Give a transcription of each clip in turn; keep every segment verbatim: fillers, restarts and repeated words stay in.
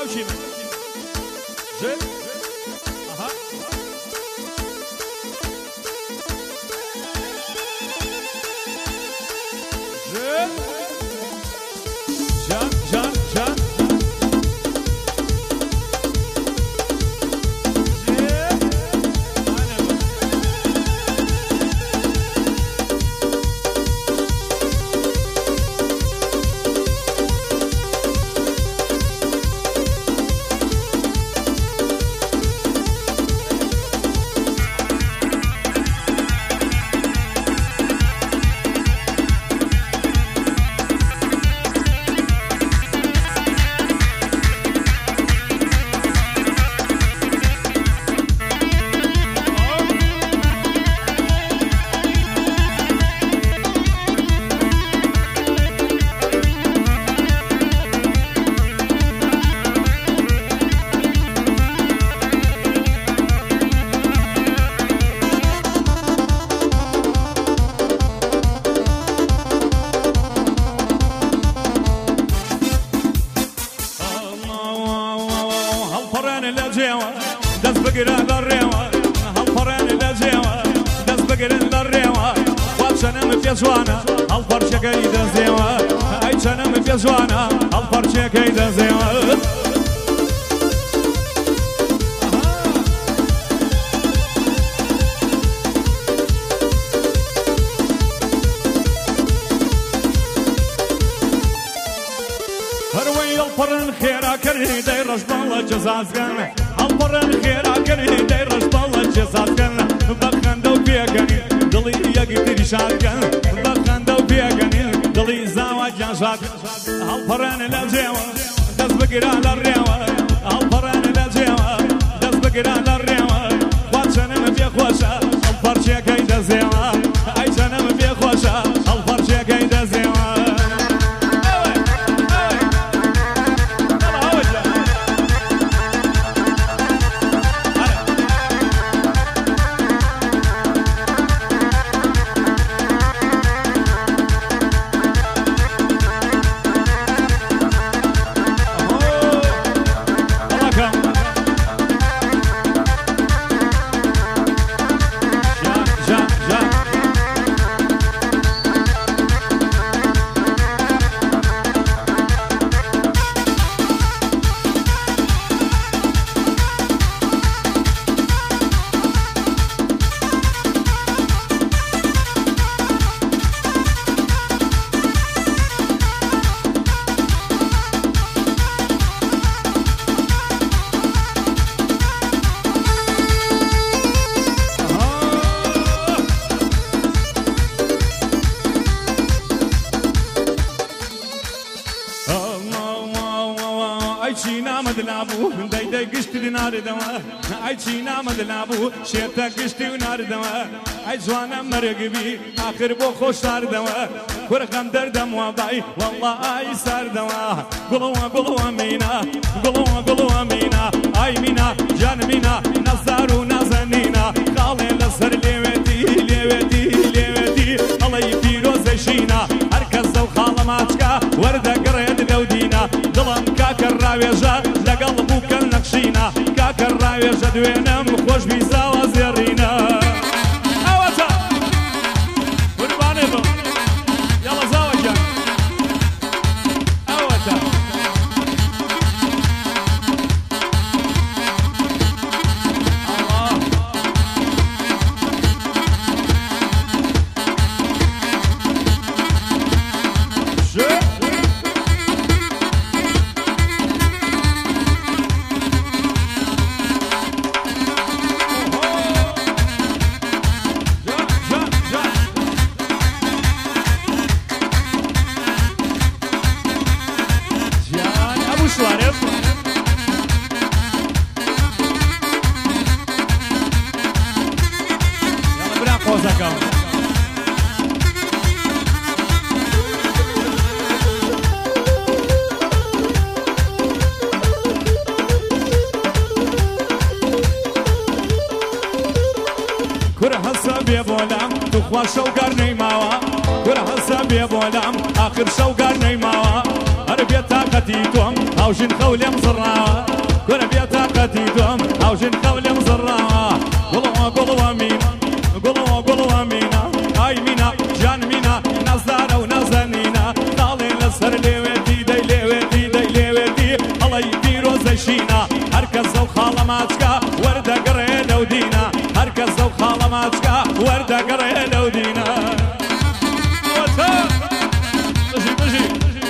بشینه جه آها جه جان جان جان دست بگیرن لريوه هالفرن لجيوه دست بگیرن لريوه وابشنم في جوانا هالفرشه كيد زيوه اي شنم في جوانا هالفرشه كيد زيوه هروي الفرن خيرا كرهي داير رجبالله جزازقن الفرن خيرا كرهي داير رجبالله جزازقن بخندو بيقني دلي يقدر شاقن بخندو بيقني دلي زواج شاق الفرن لجيوه دز بقران للريوه الفرن لجيوه دز بقران للريوه واتشنم في خوشه الفرشه كيد زيوه اي شنم في خوشه الفرشه كيد زيوه مدلابو داي داي قشت نار دوا اي تشينا مدلابو شيتا قشت نار دوا اي جوانا مرقبي اخر بو خوش صار دوا ورقم دردم وباي والله اي صار دوا قلوا قلوا مينا قلوا قلوا مينا اي مينا جان مينا نزارو نازنينا خالي لسر ليوتي ليوتي ليوتي الله يفيروز شينا هركز وخاله ماتكا ورده قريد ذودينا ظلم كاكر راويجا لقلبو كالنقشينا كاكر راويجا دوينم خوش بيزا وزيرينا اوتا وربانيبو يلا زاوجا اوتا تخوا شوقر نيماوا ورا حساب يا بولام اخر شوقر نيماوا هرب بێتاقەتی تۆم هاوژین خەو لێم زڕاوە گۆرە بێتاقەتی تۆم هاوژین خەو لێم زڕاوە گوڵەوە گوڵەوە مینا گوڵەوە گوڵەوە مینا ئای مینا گیان مینا نازدارە و نازەنینە داڵێ لەسەر لێوێتی دەی لێوێتی دەی لێوێتی هەڵەی پیرۆزە شینە هەرکەس زەو خاڵە ماچکە وەردەگەڕێ لەو دینە هەرکەس زەو خاڵە ماچکە وەردەگەڕێ لەو دینە بژی بژی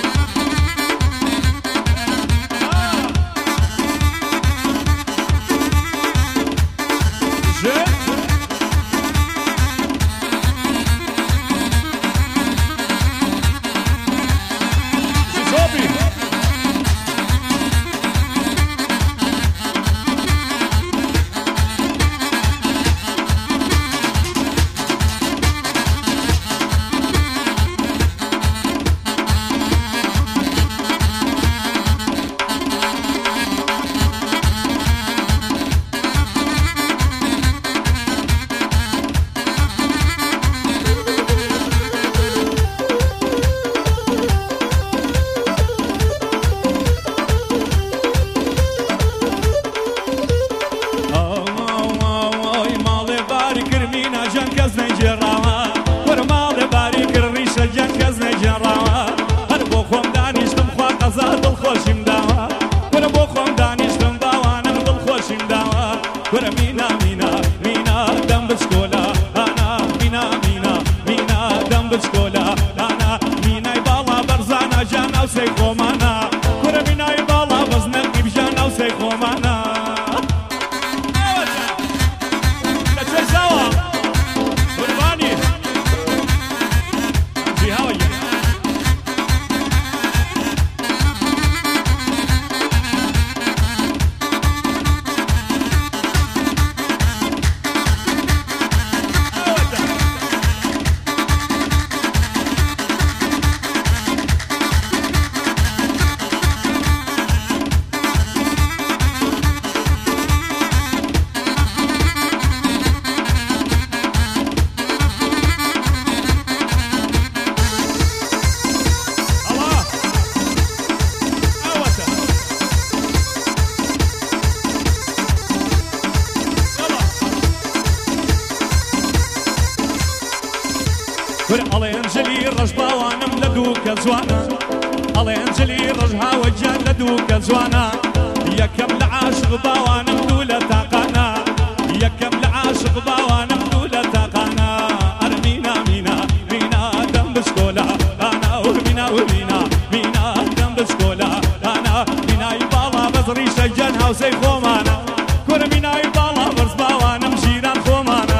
ئەڵێنجلی ڕەش باوانم لە دوو کە جوانە ئەڵێنجلی ڕەش هاوەجیان لە دوو کە جوانە یەکەم لە عاشق باوانم دوو لە تاقانە یەکەم لە عاشق باوانم دوو لە تاقانە ئەرمینا مینا مینا دەم بشکۆلا ئانا ومینا ومینا مینا دەم بشکۆلا ئانا مینای باڵا بەزڕی شەجەن هاوسەی خۆمانە کورە مینای باڵا بەرز باوانم ژیران خۆمانە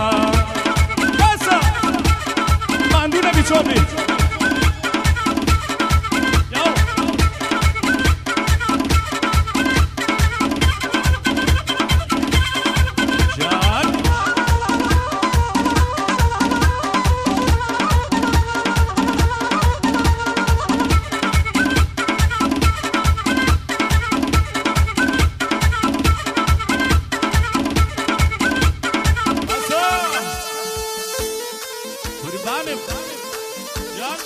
Chobi. Yo. John. Kurbanım. John.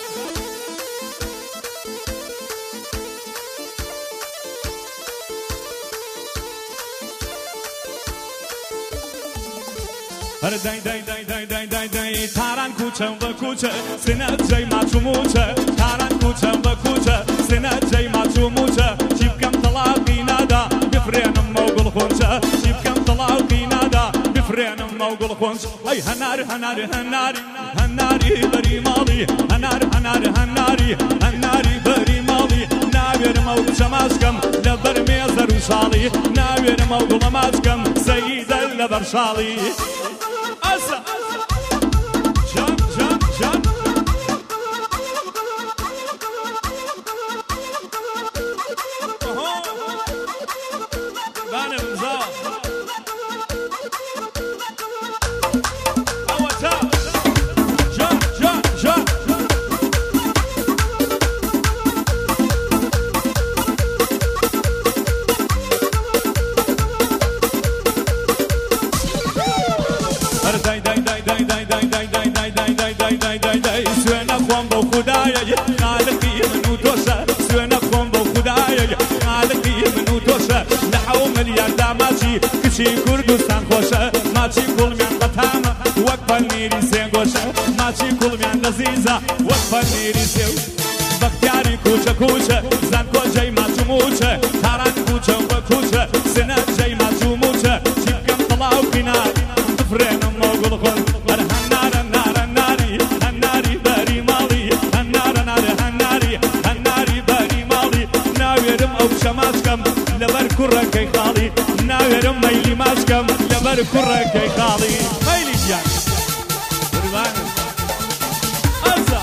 هر دای دای دای دای دای دای دای تاران کوچم و کوچه سنت جای ماچو موچه تاران کوچم و کوچه سنت جای ماچو موچه شیب کم طلاقی نادا بفرینم موگل خونچه شیب کم طلاقی نادا بفرینم موگل خونچه ای هنار هنار هناری هناری بری مالی هنار هنار هناری هناری بری مالی ناویر موگل شماشکم لبر میزر و شالی ناویر موگل ماشکم سید لبر شالی Asa, John, John, John. Oh, benim za. What's up, John, John, John. دای دای دای دای دای دای دای دای دای دای دای دای دای دای دای سوێنە خۆم بۆ خودایە خالقی من و تۆشە سوێنە خۆم ملیار داماچی کچی کوردستان خۆشە ماچی کوڵمیان بەتامە وەک پەنیری سێنگۆشە ماچی کوڵمیان لەزیزە وەک پەنیری سێو بەختیاری کوچە کوچە زان کۆجەی ماچ و موچە تاران کوچە وە کوچە سنە جەی ماچ و موچە چی بکەم تەڵاو قینار بفرێنمەوە گوڵخۆن هەر هەنارە نارە ناری هەناری بەری ماڵی هەنارە نارە هەناری هەناری بەری ماڵی ناوێرم ئەو کچە ماچکەم لەبەر کوڕەکەی خاڵی ناوێرم مەیلی ماچکەم لەبەر کوڕەکەی خاڵی مەیلی گیان قوربانت ئەزا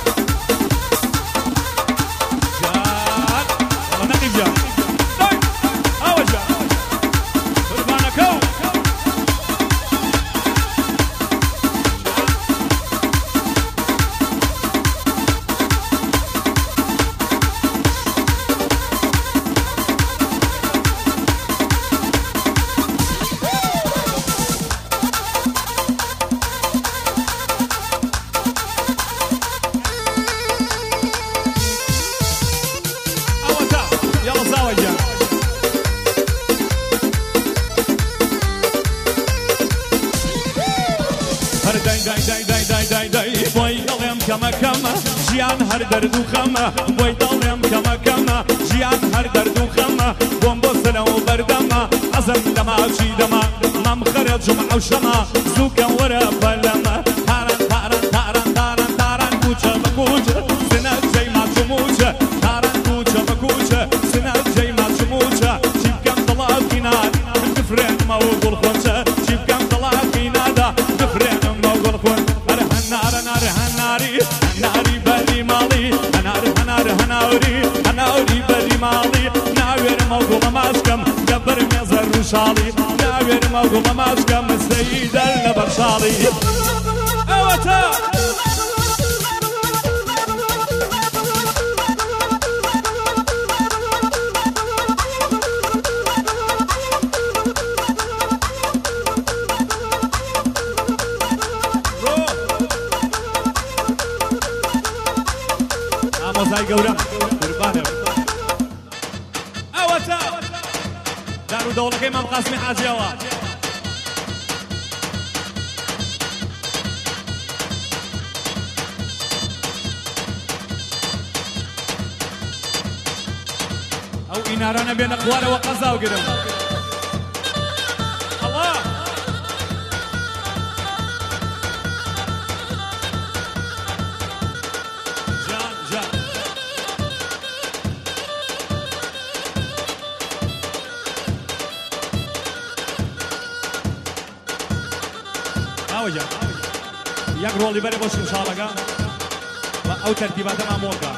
کەمە کەمە ژیان هەر دەرد و خەمە بۆی دڵێم کەمە کەمە ژیان هەر دەرد و خەمە بۆم بۆ سەرەوە بەردەمە ئەزم دەماچی دەما مەم خەرە جومعە و شەمە زووکە وەرە بەلەمە تاران تاران تاران تاران تاران کوچە بە کوچە سنە جەی ماچ و موچە تاران کوچە بە کوچە سنە جەی ماچ و موچە چی بکەم دڵات قینار بفرێنمەوە گوڵخۆنچە چی بکەم دڵات قینادا بفرێنمەوە گوڵخۆن هەر هەنارە نارە هەناری هەناری بەری ماڵی هەنارە هەنارە هەناوری هەناوری بەری ماڵی ناوێرم ئەو گوڵە ماچکەم لەبەر مێزە ڕووشاڵی ناوێرم ئەو گوڵە ماچکەم مستەی دەر لەبەر شاڵی ئەوەتە ئامۆزای گەورەم قوربانم ئەوەتە دار و دەوڵەکەی مام قاسمی حاجیەوە ئەو ئینارانە بێنە خوارەوە قەزاو گرم ئەڵا جان جان ئاوەجان یەک ڕۆڵی بەرێ بۆ شمشاڵەکە بە ئەو تەرتیباتە مامۆکە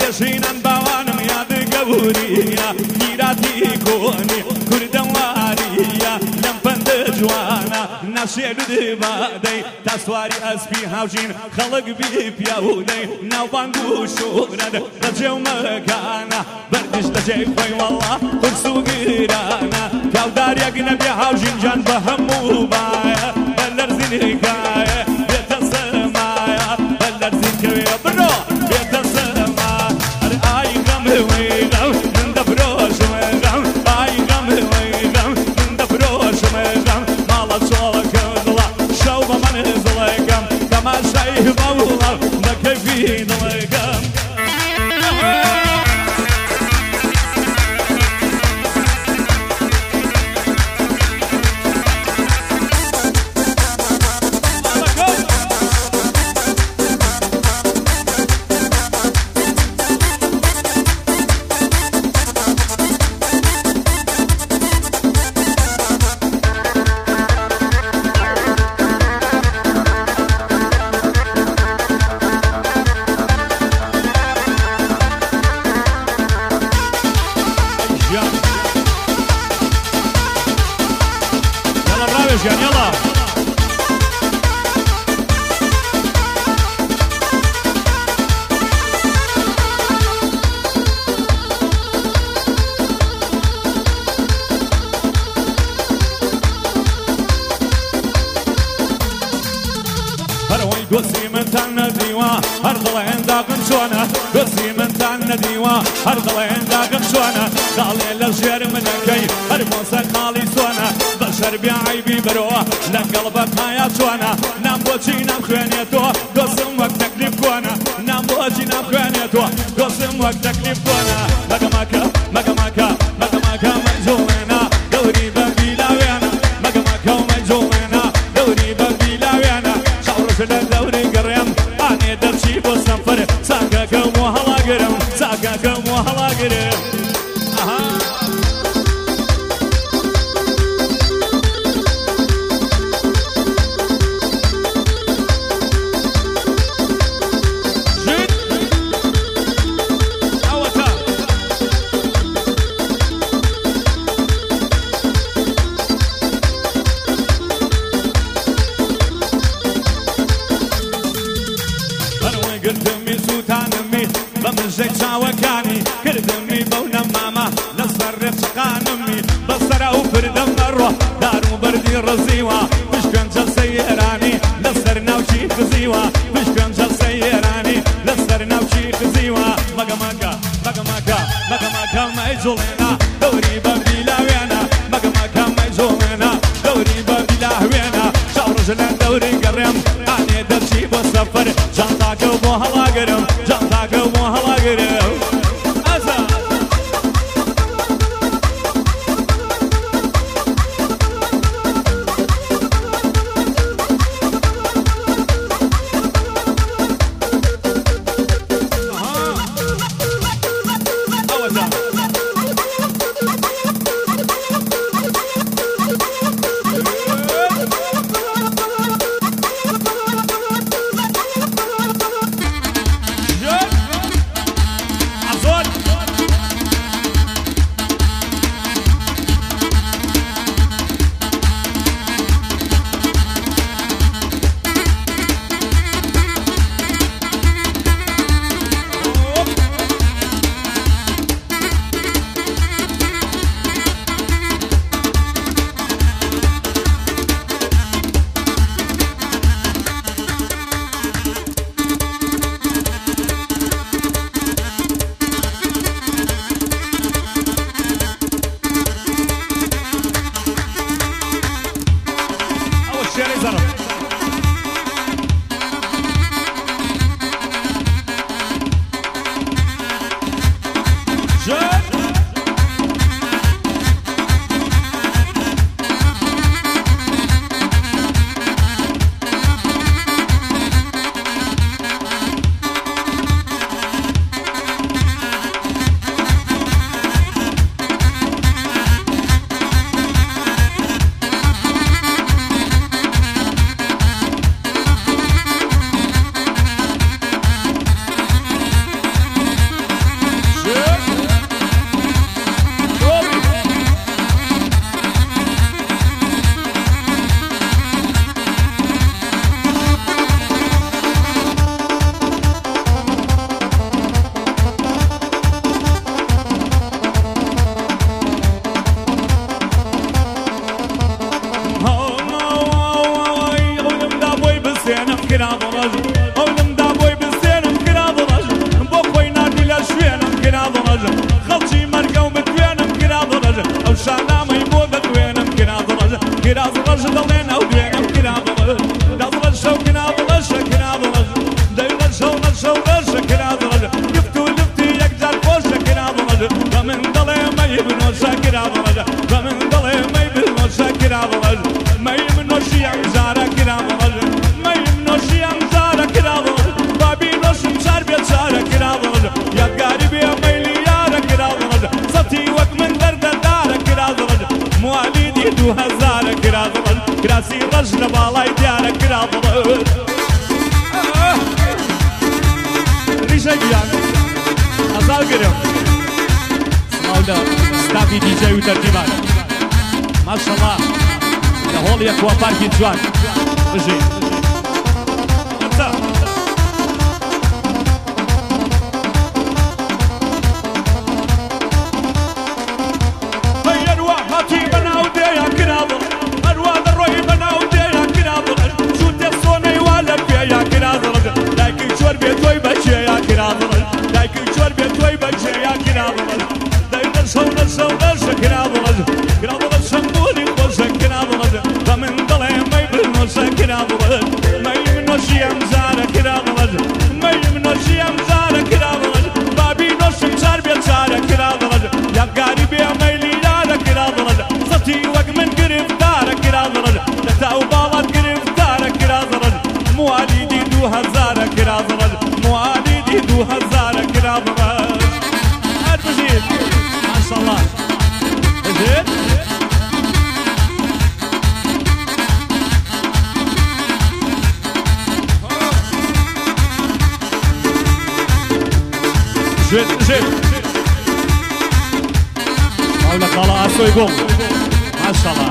دەژینان باوانم یادگەوریە میراتی کۆنی کوردەواریە لەم پەندە جوانە ناشێر دبادەی تا سواری ئەسپی هاوژین خەڵک بی پیاودەی ناوبانگ و شۆرەد دەجێ و مەکانە بەردش دەجێ خۆی وەڵا قورس و گرانە کاودارێک نەبێ هاوژین جان بە هەموو بایە بە لەرزینکایە بێتە سەمایە بە لەرزینکەوێ بڕۆ بێتە سەما هەر ئای غەم وەی غەم من دەفرۆشمە غەم ئای غەم وەی غەم من دەفرۆشمە غەم ماڵە چۆڵەکە دڵە شەو بە من زڵەکەم تەماشای بەوڵە بە کەیفی دڵەکەم يلا هروي قصي من تان ديوا هرض عندك شوانا قصي من تان ديوا هرض عندك شوانا قالي للجير من كي هرموسك خالي سوانا بشر بعيبي بروه لقلبك هيا شوانا نام بوجي نام خوانيتو قسم وقت تكليف كوانا نام بوجي نام خوانيتو قسم وقت تكليف كوانا مقاماكا مقاماكا مقاماكا مجولنا دوري ببيلاويانا مقاماكا ومجولنا دوري ببيلاويانا شعور شلال دوري قريم اني درشي بو سنفر ساقاكا وهلا قرم ساقاكا وهلا قرم اها بمجي چاوەکانی کردمی بەو نەمامە لەسەر ڕێچقانمی بەسەرا و فردەم ئەڕۆ دار و بەردی ڕزیوە پشکنجە سەیێرانی لەسەر ناوچی خزیوە پشکنجە سەیێرانی لەسەر ناوچی خزیوە مەگەمەکە مەگەمەکە مەگەمەکە مەیجوڵێنە دەوری بە بیلاوێنە مەگەمەکە مەیجوڵێنە دەوری بە بیلاوێنە شەو ڕۆژ لە دەوری گەڕێم ئانێ دەرچی بۆ سەفەر جانتاکە بۆ هەڵاگرم جانتاکە بۆ هەڵاگرم ئەزە دوێنم کرابڵە دەڵە شەو کنابڵەشە کنابڵەش دەیڵە شەو نەشەو ڕەشە کرابڵەش گفت و لفتی یەکجار خۆشە کرابڵەش بە من دەڵێ مەی بنۆشە کرابڵەش بە من دەڵێ مەی بنۆشە کرابڵەش مەی منۆشی ئەم جارە کرابڵەش مەی منۆشی ئەم جارە کرابڵەش بابی نۆشم چار بێ چارە کرابڵەش یادگاری بێ مەیلی یارە کرابڵەش سەتی وەک من دەردەدارە کرابڵەش موالیدی دوو هەزارە کرابڵەش کراسی ڕەش لە باڵای دیارە کرابڵەش ریشە گیان ئەزاو گرم سماولە ستافی دیجەی و تەرتیبان ماشەڵڵا لە هۆڵ یەکوە پارکی جوان بژین جد جد حول خلاص ويقوم ما شاء الله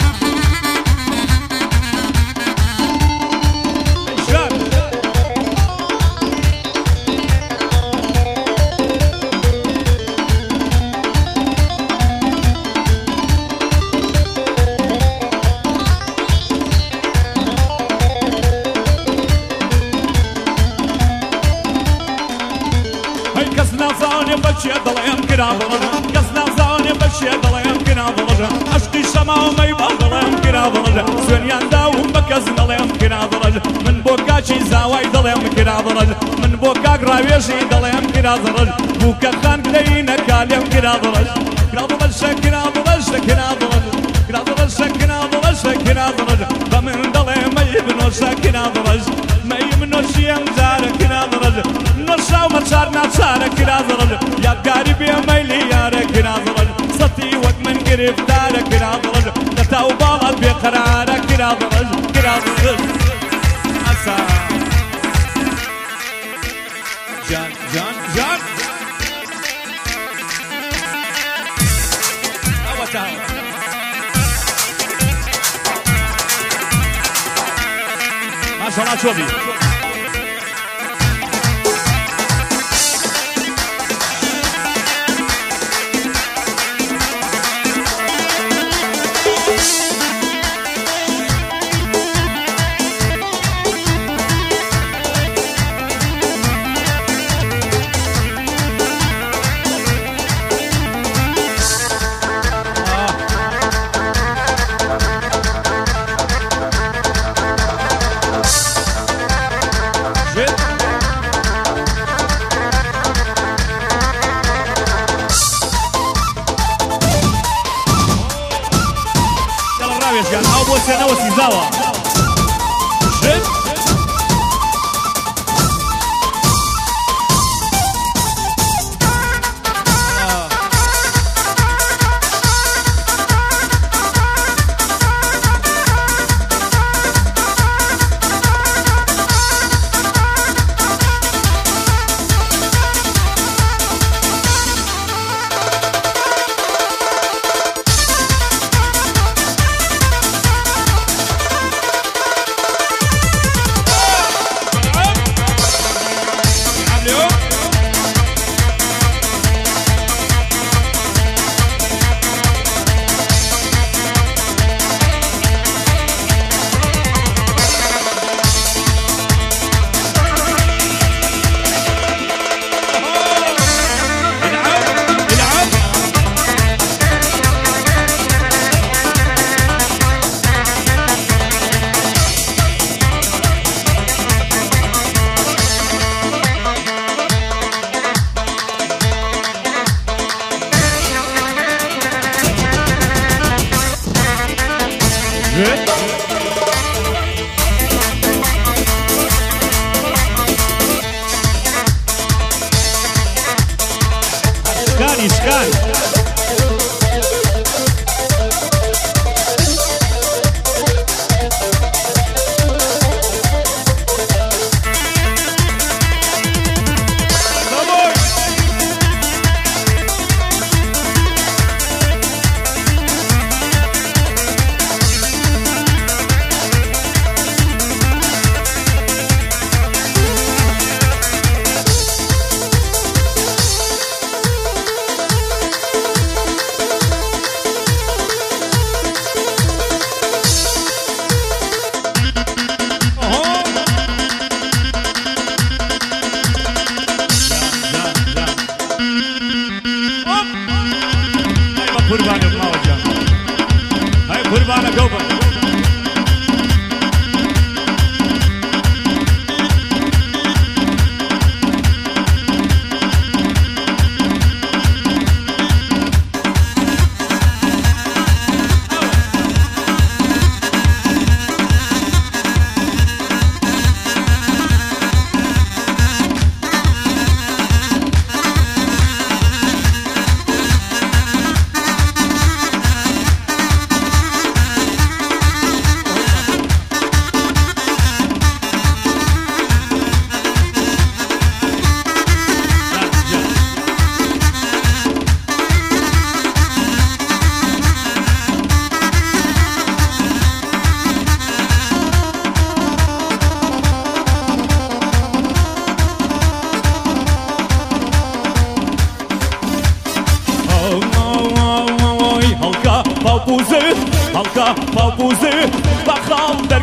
بچه دلیم کرابلج کس نزانه بچه دلیم کرابلج عشقی شما می بادلیم کرابلج سویان داوم بکس دلیم کرابلج من بوکاچی زاوی دلیم کرابلج من بوکاک راویشی دلیم کرابلج بوکا خان کدین کالیم کرابلج کرابلج کرابلج کرابلج کرابلج کرابلج کرابلج بمن دلیم می بنوش کرابلج می بنوشیم زار کرابلج نشاو مچار نچار کرابلج یادگاری بی میلی یار کرابلج سطی وقت من گرفتار کرابلج لتاو بالات بیقرار کرابلج کرابلج اسا جان جان جان اوتا ما شاء الله شوفي Você não precisava.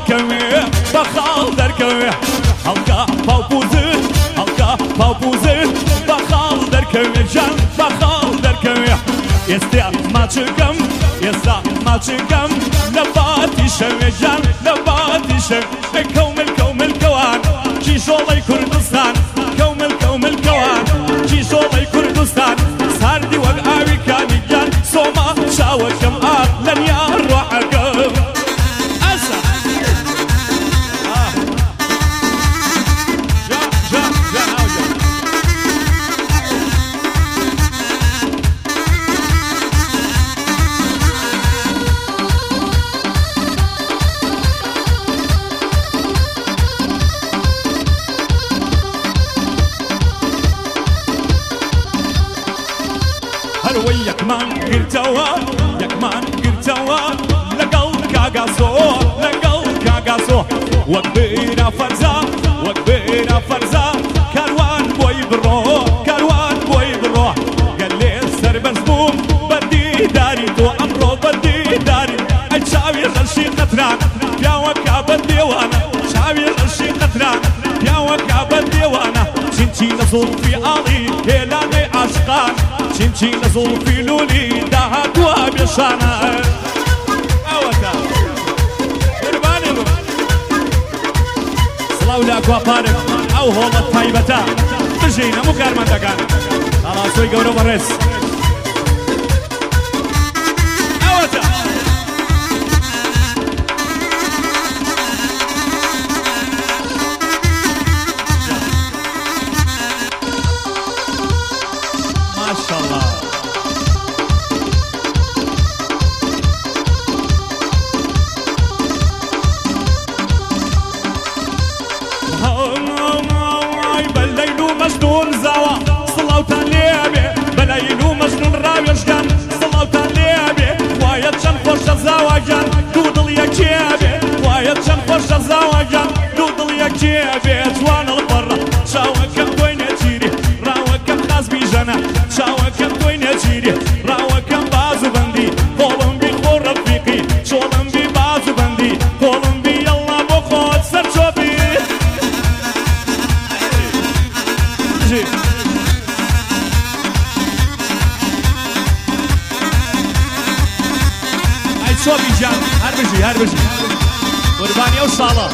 دەرکەوێ بە خاڵ دەرکەوێ هەڵکە پاوپوزت هەڵکە پاوپوزت بە خاڵ دەرکەوێ جان بە خاڵ دەرکەوێ ئێستا ماچەکەم ئێستا ماچەکەم لە باتی شەوێ جان لە باتی شەوێ کەومل کەومل کەوان کیژۆڵەی کوردستان کەومل کەومل کەوان کیژۆڵەی کوردستان ساردی وەک ئاوی کانی گیان سۆما چاوەکەم ئاق لەنیا ڕۆحەکەم ئەسا جا جا جا ئاوجا هەروەی یەکمان گرتەوە یەکمان گرتەوە لەگەڵ کاگاسۆ لەگەڵ کاگاسۆ وەک بێرە فەرزا وەک بێرە فەرزا کاروان بۆی بڕۆ کاروان بۆی بڕۆ گەلێ سەربەرز بووم بەدیداری تۆ ئەمڕۆ بەدیداری ئەی چاوی ڕەشی قەتران پیاوەکە بە دێوانە چاوی ڕەشی قەتران پیاوەکە بە دێوانە چینچی لە زوڵفی ئاڵی هێلانەی عاشقان چینچی لە زوڵفی لولی داهاتووە بێشانە ئەوەتە قوربانی بم سڵاو لە ئەکواپارک ئەو هۆڵە تایبەتە بژین هەموو کارمەندەکان هەڵاسۆی گەورە بەڕێز ئەوەتە ماشاءالله بەلەیل و مەجنون زاوە سڵاوتان لێبێ بەلەیل و مەجنون ڕاوێژگان سڵاوتان لێبێ خوایە چەند خۆشە زاواگیان دوو دڵ یەکێبێ خوایە چەند خۆشە زاواگیان دوو دڵ یەکێبێ جوانە بەڕە چاوەکەم بۆی نەچیری ڕاوەکەم خاز بیژەنە چاوەکەم بۆی نەچیری ڕاوەکەم باز و بەندی خۆڵم بی خۆ ڕەفیقی چۆڵم بی باز و بەندی خۆڵم بی یەڵا بۆ خۆت سەر چۆبی ئەی چۆبی جان هەر بژی هەر بژی قوربانی ئەو ساڵە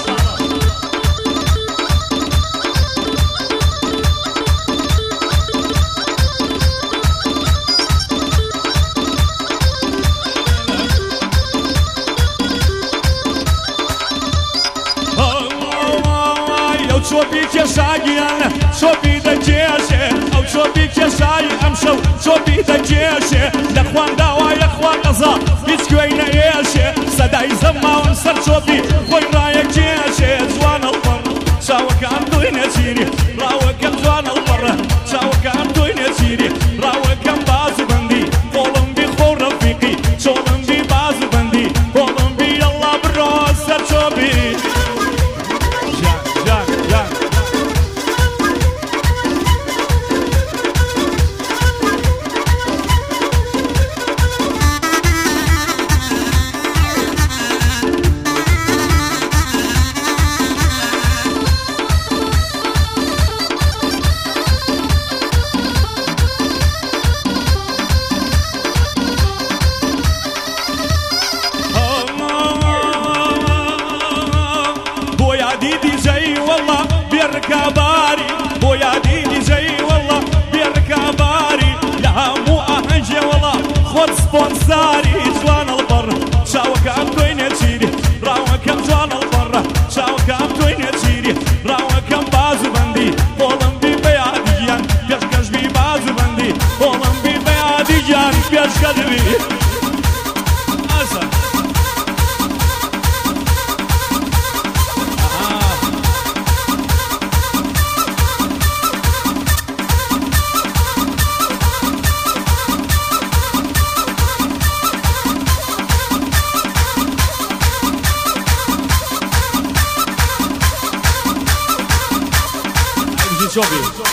چۆپی کێشاگیانە چۆپی دەکێشێ ئەو چۆپی کێشایی ئەم شەو چۆپی دەکێشێ لە خوان داوایە خوا قەزا هیچ کوێی نەئێشێ سەدای زەماوەم سەر چۆپی خۆی ڕایەکێشێ جوانە هەڵپەڕ چاوەکەم دوی نەچیری ڕاوەکەم جوانە هەڵپەڕە چاوەکەم دوی نەچیری ڕاوەکەم باز و بەندی خۆڵم بی خۆ ڕەفیقی چۆڵم بی باز و بەندی خۆڵم بی یەڵا بڕۆ سەر چۆپی بێڕکاباری بۆ یادی دیجەی وەڵا بێڕکاباری لە هەموو ئاهەنگێ وەڵا خۆت سپۆنساری جوان هەڵبەڕ چاوەکەم تۆی نەچیری ڕاوەکەم جوان هەڵبەڕ چاوەکەم تۆی نەچیری ڕاوەکەم باز و بەندی خۆڵم بی بە یادیگیان پێشکەش بی باز و بەندی خۆڵم بی بە یادیگیان پێشکەدبی ئەسە Joby.